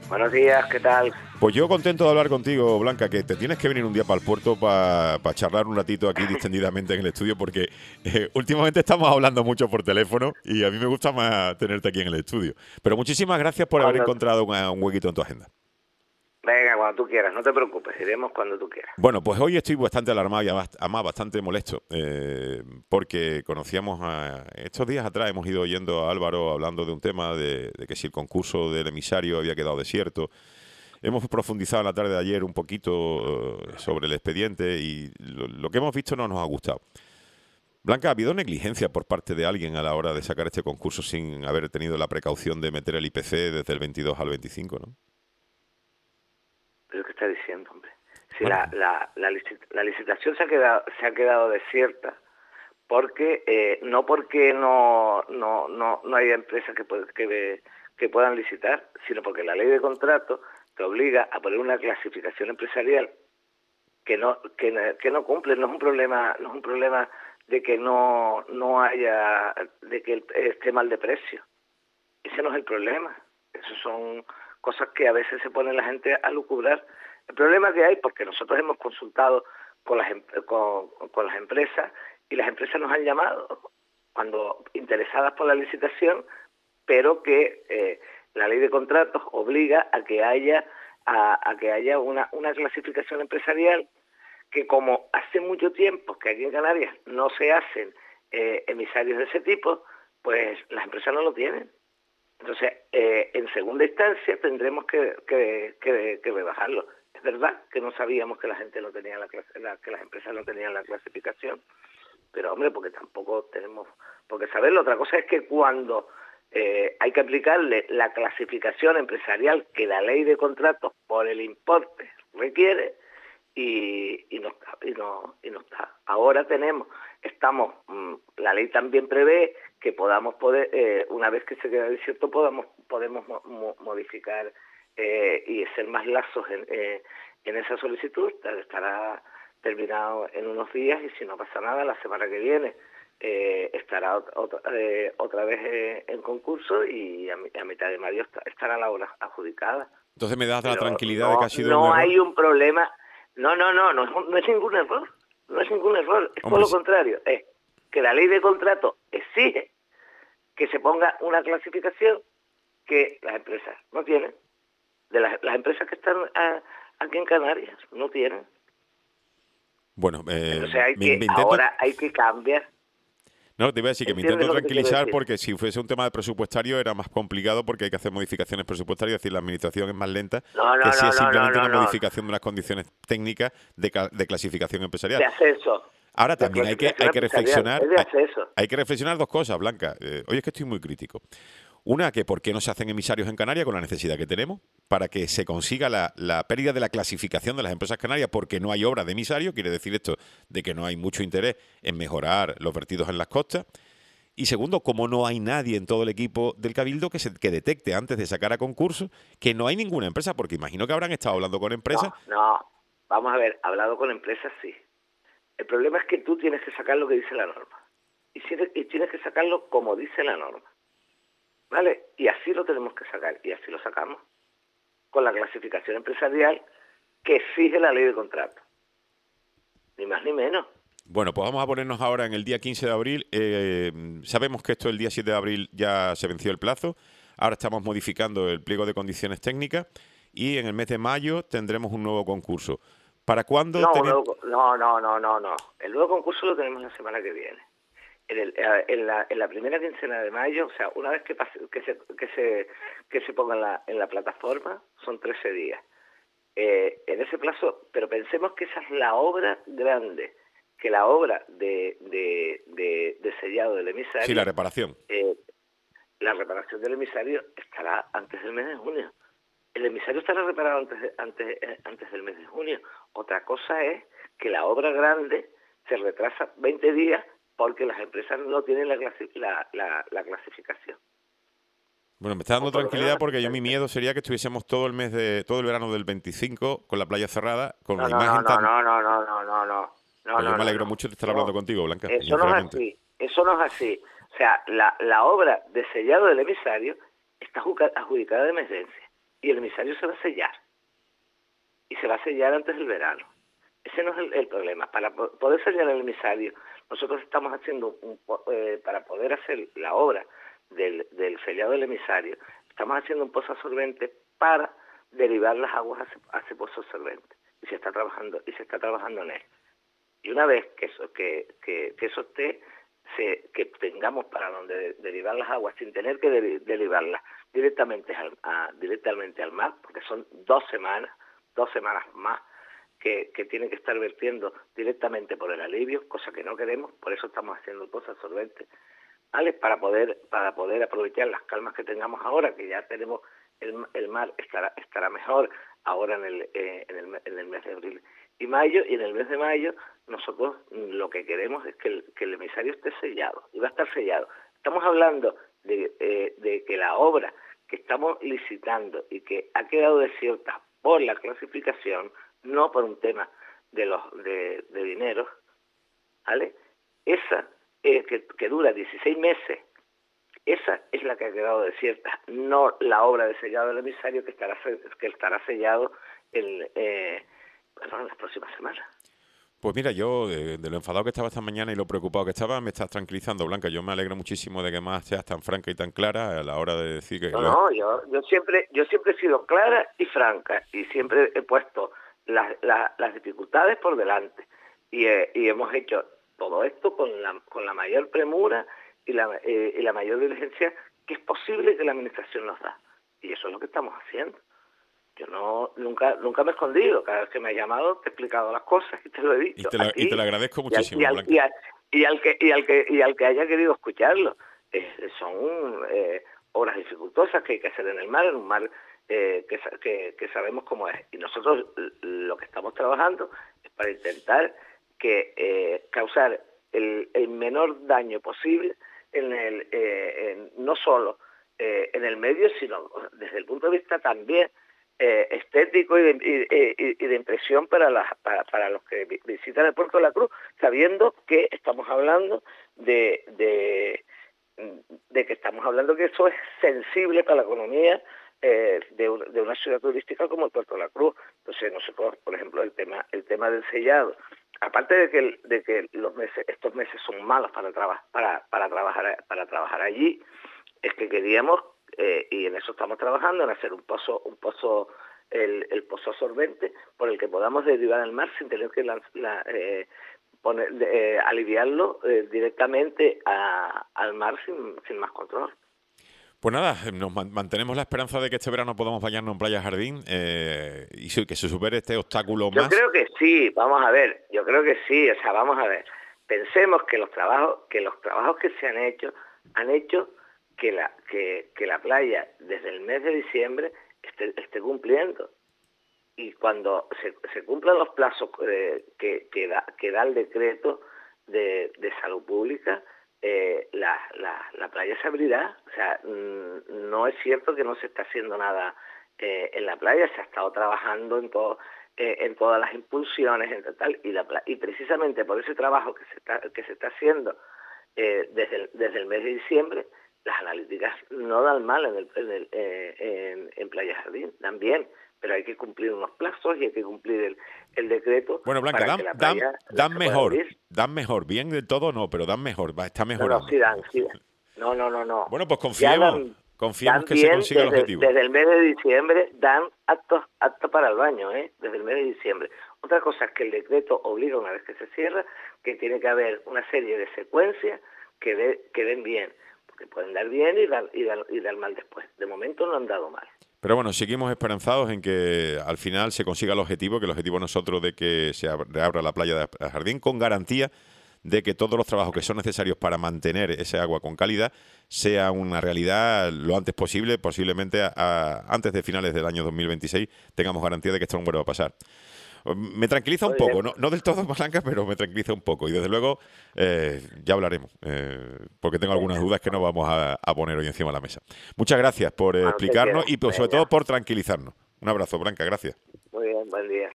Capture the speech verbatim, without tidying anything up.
Buenos días, ¿qué tal? Pues yo contento de hablar contigo, Blanca, que te tienes que venir un día para el puerto para pa charlar un ratito aquí distendidamente en el estudio, porque eh, últimamente estamos hablando mucho por teléfono y a mí me gusta más tenerte aquí en el estudio. Pero muchísimas gracias por haber Cuando, encontrado una- un huequito en tu agenda. venga, cuando tú quieras, no te preocupes, iremos cuando tú quieras. Bueno, pues hoy estoy bastante alarmado y además además bastante molesto, eh, porque conocíamos a, estos días atrás hemos ido oyendo a Álvaro hablando de un tema de, de que si el concurso del emisario había quedado desierto. Hemos profundizado en la tarde de ayer un poquito eh, sobre el expediente y lo, lo que hemos visto no nos ha gustado. Blanca, ¿ha habido negligencia por parte de alguien a la hora de sacar este concurso sin haber tenido la precaución de meter el I P C desde el veintidós al veinticinco, ¿no? ¿Pero qué está diciendo, hombre? Si Bueno, la, la, la, licit- la licitación se ha quedado, se ha quedado desierta, porque eh, no porque no no no no haya empresas que, pu- que que puedan licitar, sino porque la ley de contrato te obliga a poner una clasificación empresarial que no que, no- que no cumple. No es un problema no es un problema de que no no haya de que el- esté mal de precio. Ese no es el problema. Esos son cosas que a veces se pone la gente a lucubrar. El problema que hay, porque nosotros hemos consultado con las em- con, con las empresas y las empresas nos han llamado cuando interesadas por la licitación, pero que eh, la ley de contratos obliga a que haya a, a que haya una, una clasificación empresarial que, como hace mucho tiempo que aquí en Canarias no se hacen eh, emisarios de ese tipo, pues las empresas no lo tienen. Entonces, eh, en segunda instancia tendremos que, que, que, que rebajarlo. Es verdad que no sabíamos que la gente no tenía la, clase, la que las empresas no tenían la clasificación, pero hombre, porque tampoco tenemos por qué saberlo. Otra cosa es que cuando eh, hay que aplicarle la clasificación empresarial que la ley de contratos por el importe requiere, y, y no está, y no, y no está. Ahora tenemos, estamos, mmm, la ley también prevé que podamos poder, eh, una vez que se queda desierto, podamos, podemos mo mo modificar eh, y ser más lazos en, eh, en esa solicitud. Estará terminado en unos días y si no pasa nada, la semana que viene eh, estará ot ot eh, otra vez eh, en concurso y a, a mitad de mayo está, estará la obra adjudicada. entonces me das la Pero tranquilidad de que no, ha sido un no error. hay un problema. No, no, no, no es, un- no es ningún error. No es ningún error. Es todo Hombre, lo sí. contrario. Es que la ley de contrato exige que se ponga una clasificación que las empresas no tienen. De las, las empresas que están a, aquí en Canarias no tienen. Bueno, eh, Entonces hay me, que, me intento... ahora hay que cambiar. No, te iba a decir que me ¿Entiendes intento lo que te quiero tranquilizar decir? porque si fuese un tema de presupuestario era más complicado porque hay que hacer modificaciones presupuestarias, es decir, la administración es más lenta No, que no, si no, es no, no, simplemente no, una no. modificación de unas condiciones técnicas de, ca- de clasificación empresarial. De acceso. Ahora La también hay que, clasificación hay que empresarial reflexionar, es de hay, acceso. hay que reflexionar dos cosas, Blanca. Eh, hoy es que estoy muy crítico. Una, que por qué no se hacen emisarios en Canarias con la necesidad que tenemos para que se consiga la, la pérdida de la clasificación de las empresas canarias porque no hay obra de emisario, quiere decir esto de que no hay mucho interés en mejorar los vertidos en las costas. Y segundo, como no hay nadie en todo el equipo del Cabildo que, se, que detecte antes de sacar a concurso que no hay ninguna empresa, porque imagino que habrán estado hablando con empresas. No, no. Vamos a ver, hablado con empresas, sí. El problema es que tú tienes que sacar lo que dice la norma. Y, si, y tienes que sacarlo como dice la norma. ¿Vale? Y así lo tenemos que sacar. Y así lo sacamos. Con la clasificación empresarial que exige la ley de contrato. Ni más ni menos. Bueno, pues vamos a ponernos ahora en el día quince de abril. Eh, sabemos que esto el día siete de abril ya se venció el plazo. Ahora estamos modificando el pliego de condiciones técnicas y en el mes de mayo tendremos un nuevo concurso. ¿Para cuándo No, tener...? nuevo, no, no, no, no, no. El nuevo concurso lo tenemos la semana que viene. En, el, en, la, en la primera quincena de mayo, o sea, una vez que pase, que se que se que se ponga en la, en la plataforma, son trece días. Eh, en ese plazo, pero pensemos que esa es la obra grande, que la obra de, de, de, de sellado del emisario... Sí, la reparación. Eh, la reparación del emisario estará antes del mes de junio. El emisario estará reparado antes, de, antes, eh, antes del mes de junio. Otra cosa es que la obra grande se retrasa veinte días porque las empresas no tienen la, clasi la, la, la clasificación. Bueno, me está dando tranquilidad porque yo mi miedo sería que estuviésemos todo el mes de todo el verano del veinticinco con la playa cerrada, con No, la no, no, imagen no, tan... no, no, no, no, no, no. No, Pues yo no, me no, alegro no. mucho de estar No, hablando contigo, Blanca, eso no es sinceramente. así, eso no es así. O sea, la, la obra de sellado del emisario está adjudicada de emergencia. y el emisario se va a sellar. Y se va a sellar antes del verano. Ese no es el, el problema. Para poder sellar el emisario, nosotros estamos haciendo, un, eh, para poder hacer la obra del, del sellado del emisario, estamos haciendo un pozo absorbente para derivar las aguas a ese, a ese pozo absorbente. Y se está trabajando, y se está trabajando en él. Y una vez que eso, que, que, que eso esté, se, que tengamos para donde derivar las aguas sin tener que de, derivarlas directamente al, a, directamente al mar, porque son dos semanas, dos semanas más que, que tiene que estar vertiendo directamente por el alivio, cosa que no queremos, por eso estamos haciendo el pozo absorbente, ¿vale? Para poder, para poder aprovechar las calmas que tengamos ahora, que ya tenemos, el, el mar estará, estará mejor ahora en el, eh, en, el, en el mes de abril y mayo, y en el mes de mayo nosotros lo que queremos es que el, que el emisario esté sellado, y va a estar sellado. Estamos hablando de, eh, de que la obra que estamos licitando y que ha quedado desierta por la clasificación, no por un tema de los de, de dinero, ¿vale? Esa eh, que, que dura dieciséis meses, esa es la que ha quedado desierta, no la obra de sellado del emisario que estará que estará sellado en, eh, bueno, en las próximas semanas. Pues mira, yo de, de lo enfadado que estaba esta mañana y lo preocupado que estaba, me estás tranquilizando, Blanca. Yo me alegro muchísimo de que más seas tan franca y tan clara a la hora de decir que... No, lo... no, yo, yo siempre yo siempre he sido clara y franca, y siempre he puesto las, las, las dificultades por delante, y, eh, y hemos hecho todo esto con la, con la mayor premura y la, eh, y la mayor diligencia que es posible que la administración nos da, y eso es lo que estamos haciendo. Yo no nunca nunca me he escondido, cada vez que me ha llamado te he explicado las cosas y te lo he dicho. Y te, la, ti, y te lo agradezco muchísimo, y al, Blanca. Y al, y al, y al que y al que y al que haya querido escucharlo, eh, son eh, obras dificultosas que hay que hacer en el mar, en un mar eh, que, que, que sabemos cómo es. Y nosotros lo que estamos trabajando es para intentar que eh, causar el, el menor daño posible en el eh, en, no solo eh, en el medio, sino desde el punto de vista también Eh, estético y de, y, y de impresión para, las, para, para los que visitan el Puerto de la Cruz, sabiendo que estamos hablando de, de, de que estamos hablando que eso es sensible para la economía eh, de, un, de una ciudad turística como el Puerto de la Cruz. Entonces nosotros, por ejemplo, el tema el tema del sellado, aparte de que de que los meses estos meses son malos para trabajar para para trabajar para trabajar allí, es que queríamos Eh, y en eso estamos trabajando, en hacer un pozo, un pozo, el, el pozo absorbente por el que podamos derivar al mar sin tener que la, la, eh, poner, eh, aliviarlo eh, directamente a, al mar sin, sin más control. Pues nada, nos mantenemos la esperanza de que este verano podamos bañarnos en Playa Jardín eh, y que se supere este obstáculo yo más. Yo creo que sí, vamos a ver, yo creo que sí, o sea, vamos a ver, pensemos que los trabajos, que los trabajos que se han hecho, han hecho que la que, que la playa desde el mes de diciembre esté, esté cumpliendo, y cuando se, se cumplan los plazos eh, que, que, da, que da el decreto de, de salud pública, eh, la, la, la playa se abrirá. O sea, mmm, no es cierto que no se está haciendo nada eh, en la playa, se ha estado trabajando en todo eh, en todas las impulsiones, en tal, y, la, y precisamente por ese trabajo que se está, que se está haciendo eh, desde, el, desde el mes de diciembre, las analíticas no dan mal en, el, en, el, eh, en, en Playa Jardín, dan bien, pero hay que cumplir unos plazos y hay que cumplir el, el decreto. Bueno, Blanca, para dan, que la dan, playa dan no mejor, dan mejor, bien del todo no, pero dan mejor, va, está mejorando. No, no, sí dan, sí dan. No, no, no, no. Bueno, pues confiemos, dan, confiemos dan que se consiga desde, el objetivo. Desde el mes de diciembre dan aptos aptos para el baño, ¿eh? Desde el mes de diciembre. Otra cosa es que el decreto obliga, una vez que se cierra, que tiene que haber una serie de secuencias que, de, que den bien, porque pueden dar bien y dar, y, dar, y dar mal después. De momento no han dado mal. Pero bueno, seguimos esperanzados en que al final se consiga el objetivo, que el objetivo nosotros de que se abra la playa de Jardín con garantía de que todos los trabajos que son necesarios para mantener ese agua con calidad sea una realidad lo antes posible, posiblemente a, a, antes de finales del año dos mil veintiséis tengamos garantía de que esto no vuelva a pasar. Me tranquiliza un poco, no, no del todo, Blanca, pero me tranquiliza un poco. Y desde luego eh, ya hablaremos, eh, porque tengo algunas dudas que no vamos a, a poner hoy encima de la mesa. Muchas gracias por eh, explicarnos y por, sobre todo por tranquilizarnos. Un abrazo, Blanca, gracias. Muy bien, buen día.